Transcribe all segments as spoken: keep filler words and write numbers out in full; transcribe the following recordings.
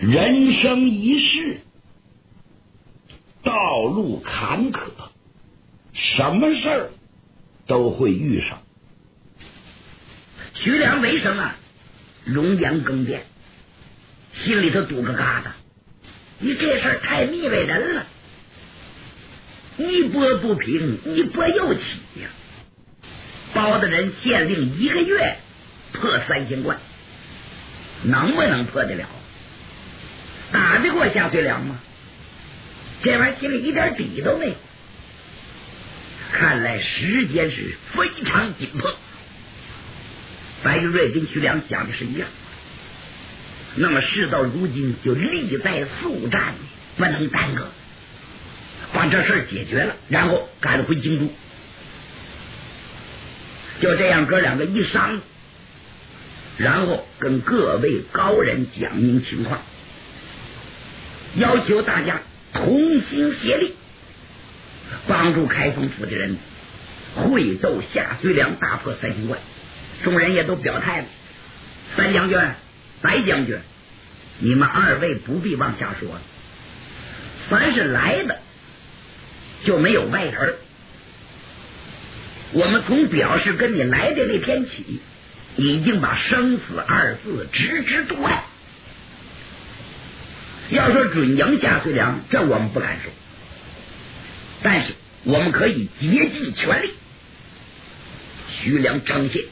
人生一世，道路坎坷，什么事儿都会遇上。 徐良为生啊，容颜更变，心里头堵个疙瘩。你这事儿太腻歪人了，一波不平，一波又起呀、啊。包大人限令一个月破三仙关，能不能破得了？打得过夏遂良吗？这玩意儿心里一点底都没有。看来时间是非常紧迫。白玉瑞跟徐良想的是一样，那么事到如今就力在速战，不能耽搁，把这事儿解决了，然后赶回京都。就这样，哥两个一商，然后跟各位高人讲明情况，要求大家同心协力，帮助开封府的人会斗夏遂良，大破三仙关。众人也都表态了，三将军、白将军，你们二位不必往下说了，凡是来的就没有外人。我们从表示跟你来的那天起，已经把生死二字置之度外。要说准赢夏遂良，这我们不敢说，但是我们可以竭尽全力。徐良称谢。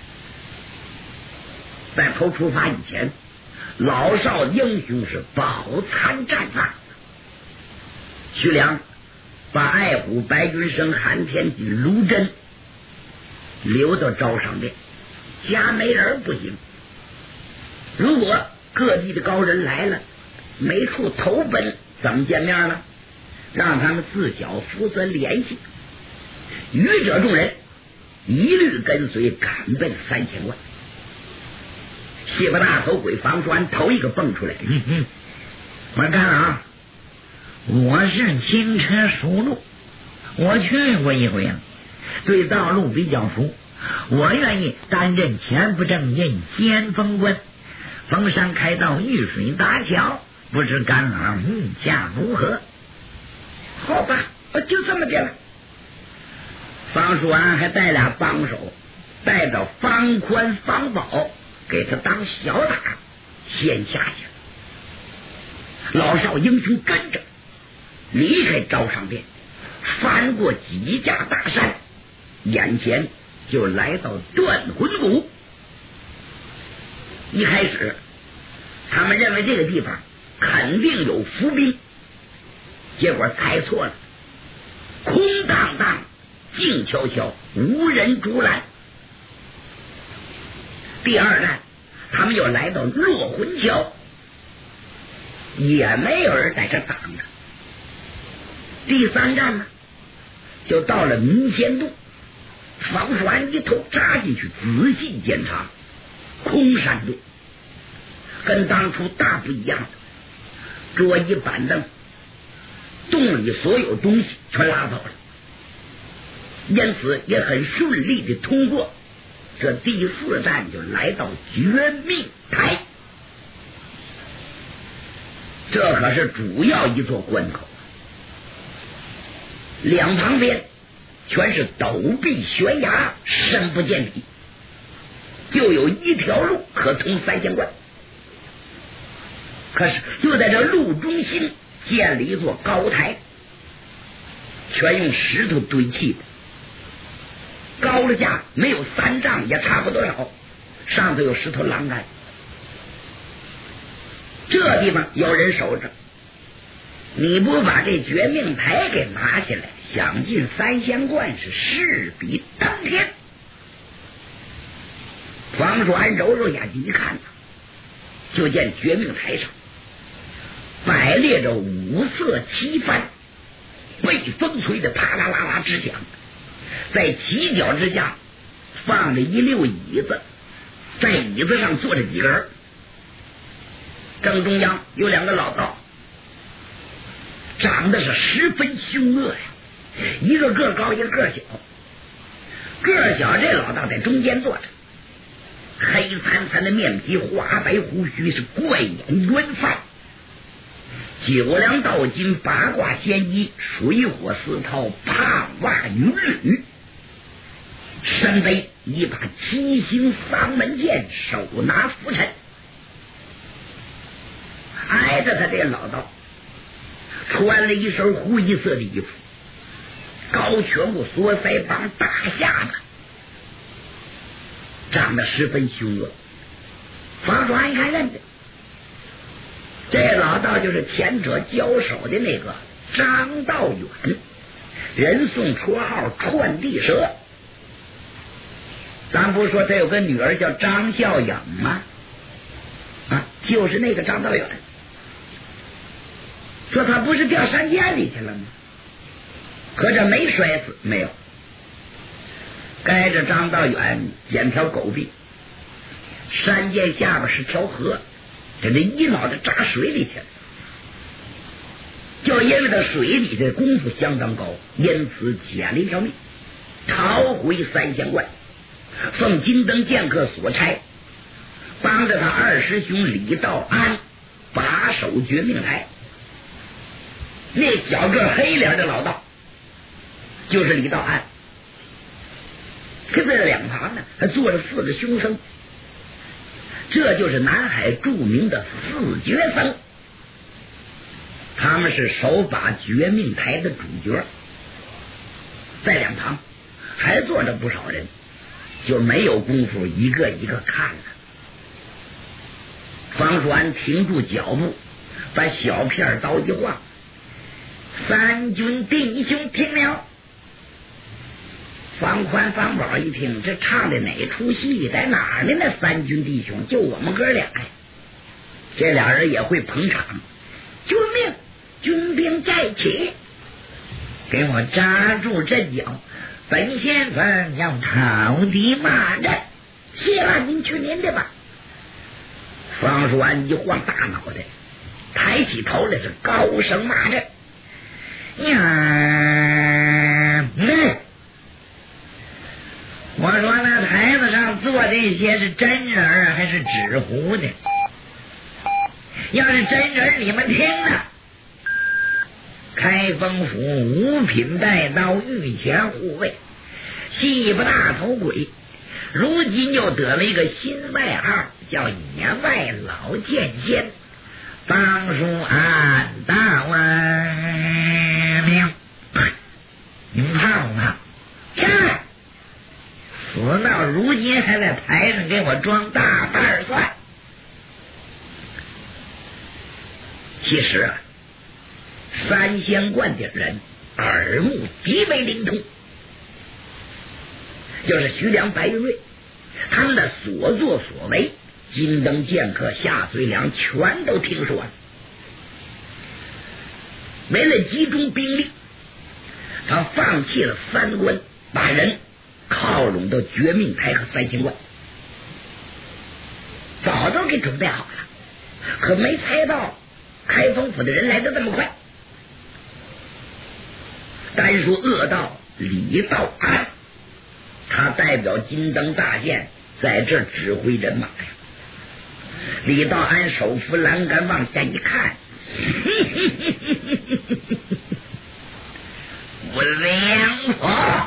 在头出发以前，老少英雄是饱餐战饭。徐良把爱虎、白云生、韩天锦、卢真留到招商店，家没人不行。如果各地的高人来了，没处投奔，怎么见面呢？让他们自小负责联系，余者众人一律跟随赶奔三千关。西巴大头鬼房栓头一个蹦出来，嗯嗯，我看啊，我是轻车熟路，我去过一回了，对道路比较熟，我愿意担任前不正印先锋官，逢山开道，遇水搭桥，不知干儿目下如何？好吧，就这么的了。方叔安还带俩帮手，带着方宽、方宝给他当小打，先下去。老少英雄跟着离开招商店，翻过几架大山，眼前就来到断魂谷。一开始他们认为这个地方肯定有伏兵，结果猜错了，空荡荡，静悄悄，无人阻拦。第二站他们又来到落魂桥，也没有人在这挡着。第三站呢，就到了民仙渡，方叔安一头扎进去，仔细检查，空山洞，跟当初大不一样的，桌椅板凳，洞里所有东西全拉走了，因此也很顺利的通过。这第四站就来到绝命台，这可是主要一座关口，两旁边全是陡壁悬崖，深不见底，就有一条路可通三仙关。可是就在这路中心建了一座高台，全用石头堆砌的，高了架没有三丈也差不多少，上头有石头栏杆。这地方有人守着，你不把这绝命台给拿下来，想进三仙关是势比登天。方叔安揉揉眼睛一看，就见绝命台上摆列着五色旗幡，被风吹得啪啦啦啦直响，在旗脚之下放着一溜椅子，在椅子上坐着几个人，正中央有两个老道，长得是十分凶恶呀，一个个高，一个个小。个小这老道在中间坐着，黑灿灿的面皮，花白胡须，是怪眼圆饭， 九梁道金，八卦仙衣，水火四套，胖袜云履，身背一把七星丧门剑，手拿拂尘。挨着他这老道穿了一身灰色的衣服，高颧骨，锁腮帮，大下巴，长得十分凶恶。方爽一看认得，这老道就是前者交手的那个张道远，人送绰号串地蛇。咱不是说他有个女儿叫张孝养吗？啊，就是那个张道远。说他不是掉山涧里去了吗？可这没摔死，没有。该着张道远捡条狗臂，山涧下边是条河，给他一脑袋扎水里去了。就因为他水里的功夫相当高，因此捡了一条命，逃回三仙观，奉金灯剑客所差，帮着他二师兄李道安把守绝命台。那小个黑脸的老道就是李道安，跟在两旁呢还坐着四个凶僧，这就是南海著名的四绝僧，他们是手把绝命台的主角。在两旁还坐着不少人，就没有功夫一个一个看了。方栓停住脚步，把小片刀一晃，三军弟兄听了。方宽方宝一听，这唱的哪出戏，在哪儿呢？那三军弟兄就我们哥俩呀，这俩人也会捧场。救命！军兵在起，给我扎住阵脚，本先生要讨敌骂阵，谢了您去您的吧。方叔安一晃大脑袋，抬起头来是高声骂阵。呀，嗯，我说那台子上坐这些是真人还是纸糊的？要是真人，你们听着，开封府五品带刀，御前护卫，戏不大头鬼，如今又得了一个新外号，叫野外老剑仙方叔安大万命。你们怕不怕？去！死到如今还在台上给我装大瓣蒜。其实啊，三仙观的人耳目极为灵通，就是徐良、白云瑞他们的所作所为，金灯剑客夏遂良全都听说了。为了集中兵力，他放弃了三关，把人靠拢到绝命台和三仙观，早都给准备好了，可没猜到开封府的人来得这么快。单说恶道李道安，他代表金灯大剑在这指挥人马呀。李道安手扶栏杆往下一看，我良婆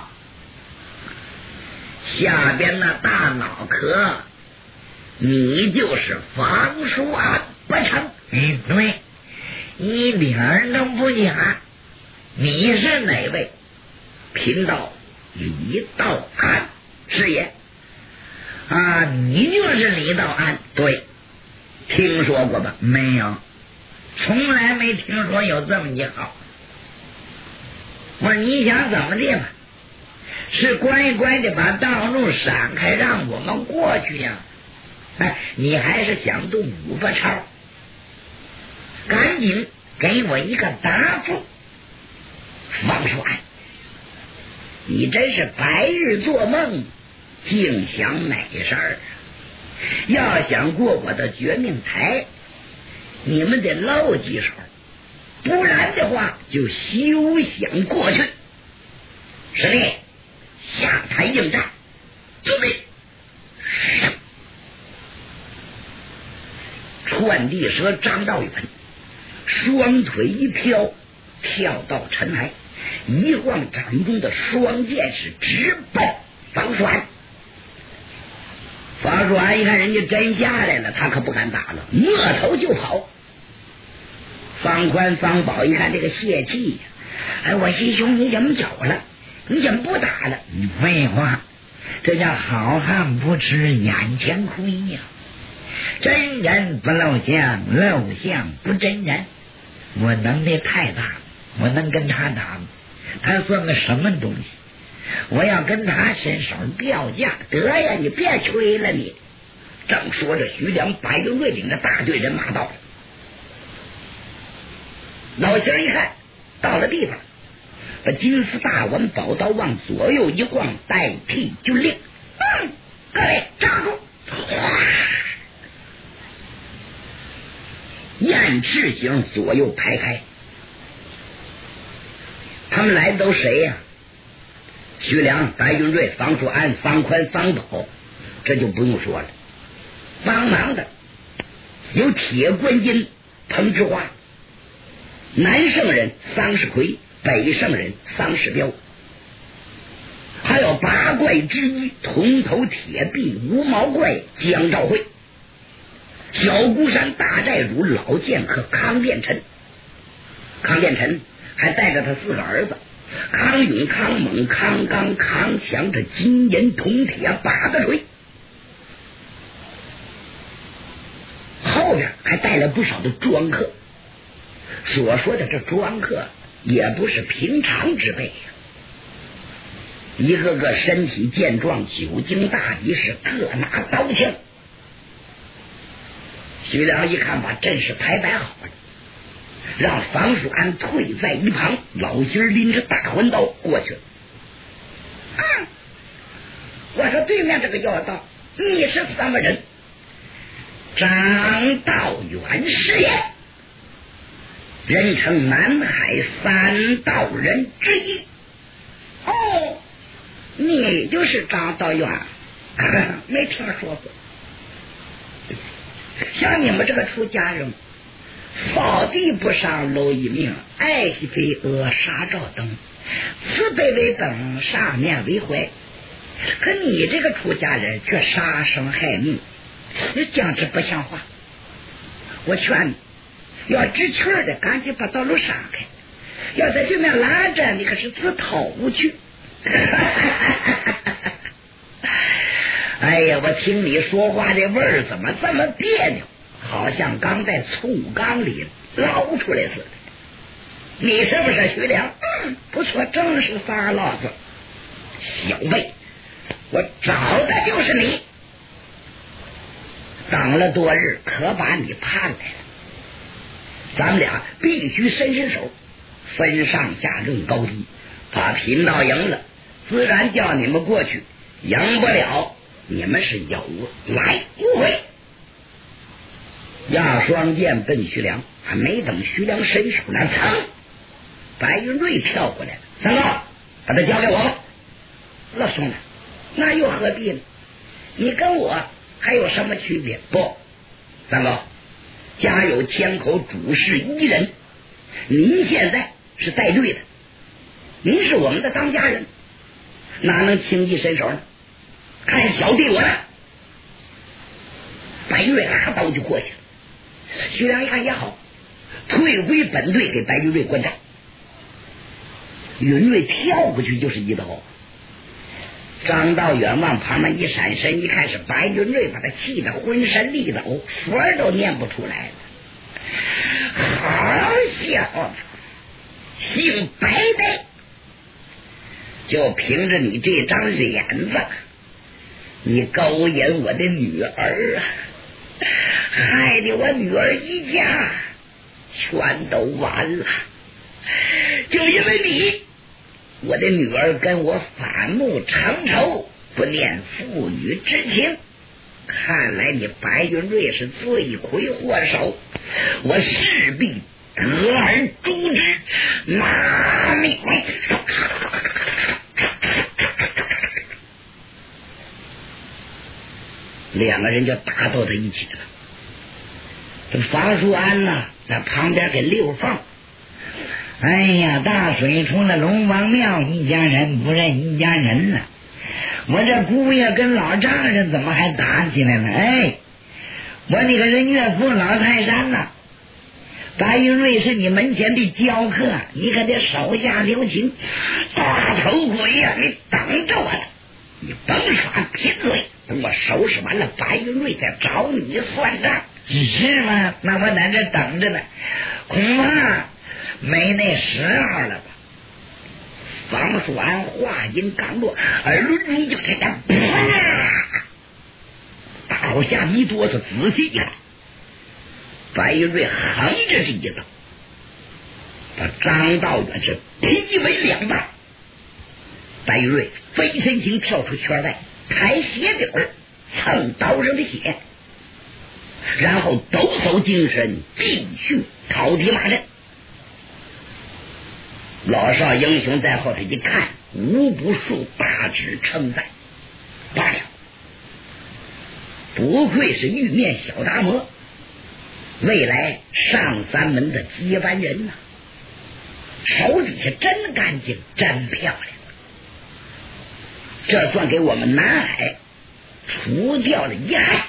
下边那大脑壳，你就是房叔安不成？嗯，对，一点都不假。你是哪位？贫道李道安，是也。啊，你就是李道安？对。听说过吧？没有，从来没听说有这么一号。我说你想怎么地吧？是乖乖的把道路闪开，让我们过去呀？哎，你还是想动五八超？赶紧给我一个答复。王叔安，你真是白日做梦，净想哪事儿？要想过我的绝命台，你们得露几手，不然的话就休想过去。司令，下台应战，准备。串地蛇张道远双腿一飘，跳到尘埃，一晃掌中的双剑是直奔方栓。方栓一看人家真下来了，他可不敢打了，摸头就跑。方宽方宝一看这个泄气，哎，我师兄你怎么走了？你怎么不打了？ 你废话，这叫好汉不吃眼前亏呀！真人不露相，露相不真人。我能力太大，我能跟他打吗？他算个什么东西？我要跟他伸手掉价，得呀，你别吹了你！ 正说着，徐良、白云瑞领着大队人马到了。老仙一看到了地方，把金丝大碗宝刀往左右一晃，代替就令：嗯，各位站住！雁翅形左右排开。他们来的都谁呀、啊？徐良、白云瑞、方术安、方宽、方宝，这就不用说了。帮忙的有铁观音彭之花，南圣人桑世奎，北圣人桑世彪，还有八怪之一铜头铁臂无毛怪江兆会，小孤山大寨主老剑客康殿臣。康殿臣还带着他四个儿子康勇、康猛、康刚、康强，这金银铜铁八个锤，后边还带了不少的庄客。所说的这庄客也不是平常之辈呀，一个个身体健壮，久经大敌，是各拿刀枪。徐良一看把阵势排摆好了，让房叔安退在一旁，老心拎着大环刀过去了。嗯，我说对面这个妖道，你是什么人？张道远是也，人称南海三道人之一。哦，你就是张道远？没听说过。像你们这个出家人，扫地不上蝼蚁命，爱惜飞蛾杀照灯，慈悲为本，杀面为怀。可你这个出家人却杀生害命，你讲这不像话。我劝你要知趣的赶紧把道路闪开，要在对面拦着你可是自讨无趣。哎呀，我听你说话的味儿怎么这么别扭，好像刚在醋缸里捞出来似的。你是不是徐良？嗯，不错，正是仨老子。小辈，我找的就是你。等了多日，可把你盼来了。咱们俩必须伸伸手，分上下论高低，把贫道赢了，自然叫你们过去；赢不了，你们是有来无回。压双剑奔徐良，还没等徐良伸手呢，噌，白云瑞跳过来了。三哥，把他交给我吧。老兄弟，那又何必呢？你跟我还有什么区别？不，三哥，家有千口，主事一人，您现在是带队的，您是我们的当家人，哪能轻易伸手呢？看小弟我呢！白云瑞拿刀就过去了。徐良一看也好，退回本队给白云瑞观战。云瑞跳过去就是一刀，张道远往旁边一闪身，一看是白云瑞，把他气得浑身力抖，佛儿都念不出来了。好小子，姓白的，就凭着你这张脸子，你勾引我的女儿啊，害得我女儿一家全都完了。就因为你，我的女儿跟我反目成仇，不念父女之情。看来你白云瑞是罪魁祸首，我势必得而诛之。拿命！两个人就打到在一起了。 这房叔安呐，在旁边给溜缝。哎呀，大水冲了龙王庙，一家人不认一家人了。我这姑爷跟老丈人怎么还打起来了？哎，我那个人岳父老泰山呐、啊，白云瑞是你门前的教客，你可得手下留情。大头鬼呀、啊，你等着我了，你甭耍贫嘴，等我收拾完了白云瑞再找你算账。是吗？那我在这等着呢，恐怕没那时候了吧。方树安话音刚落，耳轮中就听见啪，倒下一哆嗦，仔细一看，白云瑞横着这一刀，把张道远是劈为两半。白云瑞飞身形跳出圈外，抬鞋底儿蹭刀上的血，然后抖擞精神继续讨敌骂阵。老少英雄在后头一看，无不竖大指称赞。罢了，不愧是玉面小达摩，未来上三门的接班人呐、啊，手底下真干净，真漂亮。这算给我们南海除掉了一害。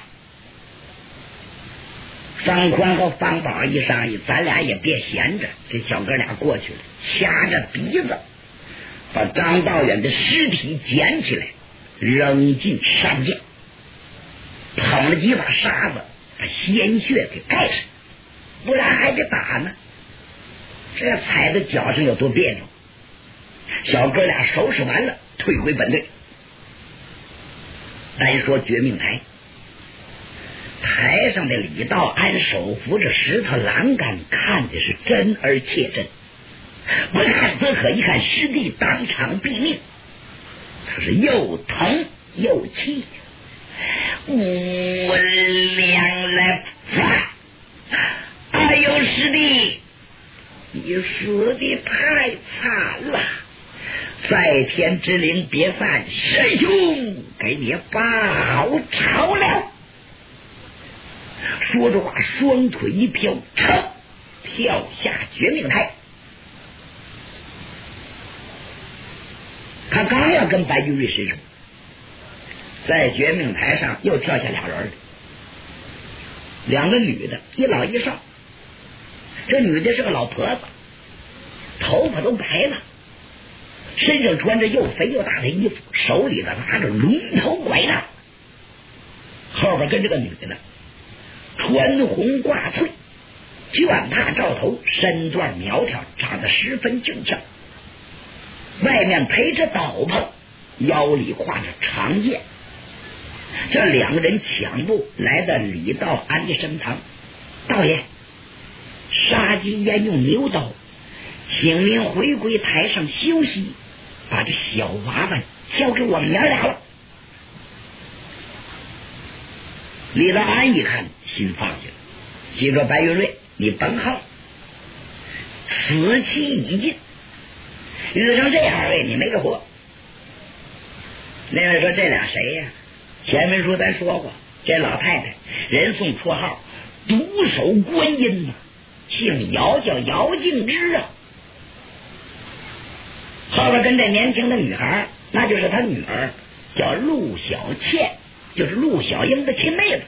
方宽和方宝一商议，咱俩也别闲着，这小哥俩过去了，掐着鼻子把张道远的尸体捡起来，扔进山涧，捧了几把沙子把鲜血给盖上，不然还得打呢。这踩在脚上有多别扭。小哥俩收拾完了，退回本队。单说绝命台，台上的李道安手扶着石头栏杆，看的是真而切真，不看则可，一看师弟当场毙命，他是又疼又气。我两来啪！哎呦，师弟，你死的太惨了！在天之灵别散，师兄给你把好朝了。说着话，双腿一飘，噌跳下绝命台。他刚要跟白云瑞失手，在绝命台上又跳下俩人，两个女的，一老一少。这女的是个老婆子，头发都白了，身上穿着又肥又大的衣服，手里的拿着龙头拐杖，后边跟这个女的穿红挂翠，卷帕罩头，身段苗条，长得十分俊俏，外面陪着斗篷，腰里挎着长剑。这两个人抢步来到李道安的身旁，道爷，杀鸡焉用牛刀，请您回归台上休息，把这小娃娃交给我们娘俩了。李道安一看，心放下了，心说白云瑞，你甭横，此期已尽，遇上这二位你没个活。那位说这俩谁呀、啊？前文书咱说过，这老太太人送绰号独守观音呐、啊，姓姚，叫姚静之啊。后边跟这年轻的女孩，那就是他女儿，叫陆小倩，就是陆小英的亲妹子。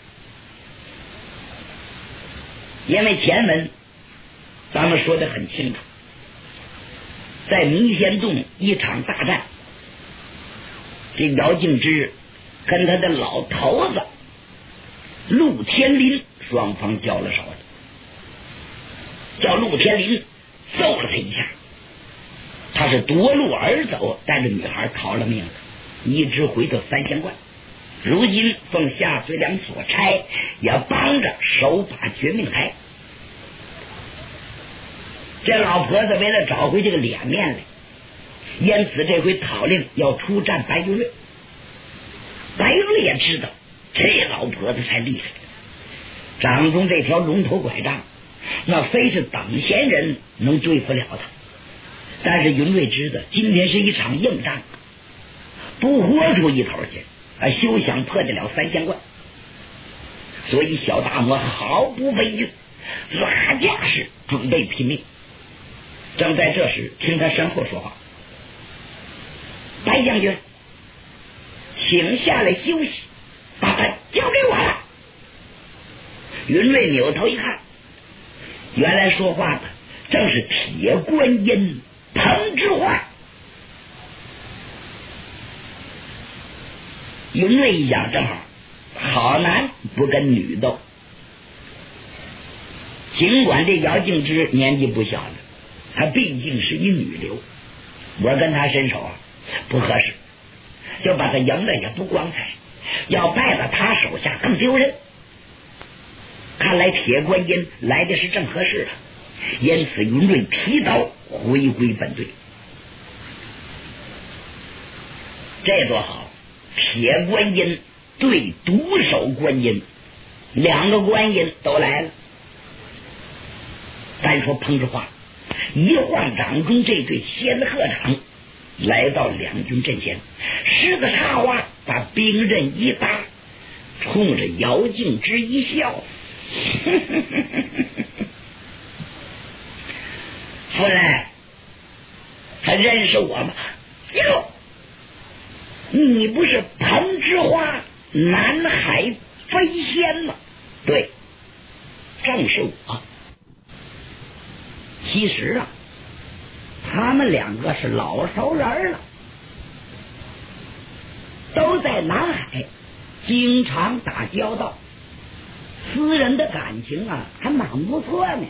因为前文咱们说的很清楚，在弥仙洞一场大战，这姚静之跟他的老头子陆天林双方交了手了，叫陆天林揍了他一下，他是夺路而走，带着女孩逃了命了，一直回到三仙观。如今奉夏随良所差，也帮着守把绝命台。这老婆子为了找回这个脸面来，因此这回讨令要出战白云瑞。白云瑞也知道这老婆子才厉害，掌中这条龙头拐杖，那非是等闲人能对付了他。但是云瑞知道今天是一场硬仗，不豁出一头去，啊，休想破得了三仙观。 所以小大魔毫不畏惧，拉架势准备拼命。正在这时，听他身后说话：“白将军，请下来休息，把他交给我了。”云瑞扭头一看，原来说话的正是铁观音彭之焕。云瑞一想，正好好男不跟女斗，尽管这姚敬之年纪不小了，他毕竟是一女流，我跟他伸手啊不合适，就把他赢了也不光彩，要败到他手下更丢人。看来铁观音来的是正合适的，因此云瑞提刀回归本队。这多好，铁观音对独手观音，两个观音都来了。单说彭之华一晃掌中这对仙鹤掌来到两军阵前，狮子插花把兵刃一搭，冲着姚敬之一笑：“夫人，还认识我吗？哟，你不是彭之花南海飞仙吗？对，正是我。其实啊，他们两个是老熟人了，都在南海经常打交道，私人的感情啊还蛮不错呢。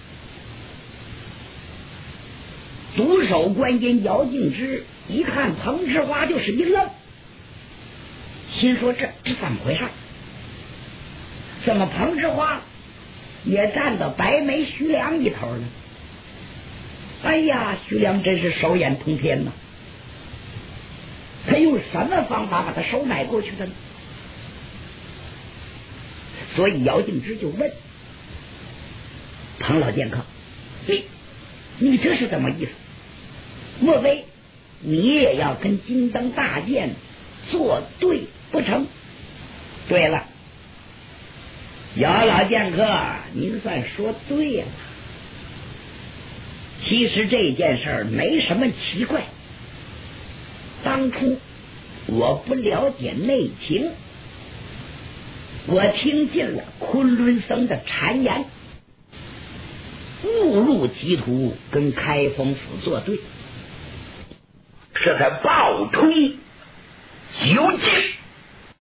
独手观音姚敬之一看彭之花就是一愣，心说这这怎么回事？怎么彭之花也站到白眉徐良一头呢？哎呀，徐良真是手眼通天呐！他用什么方法把他收买过去的呢？所以姚敬之就问彭老剑客：“你你这是怎么意思？莫非你也要跟金灯大剑作对不成？”对了，姚老剑客，您算说对了。其实这件事儿没什么奇怪，当初我不了解内情，我听进了昆仑僧的谗言，误入歧途，跟开封府作对， 这才暴推究竟。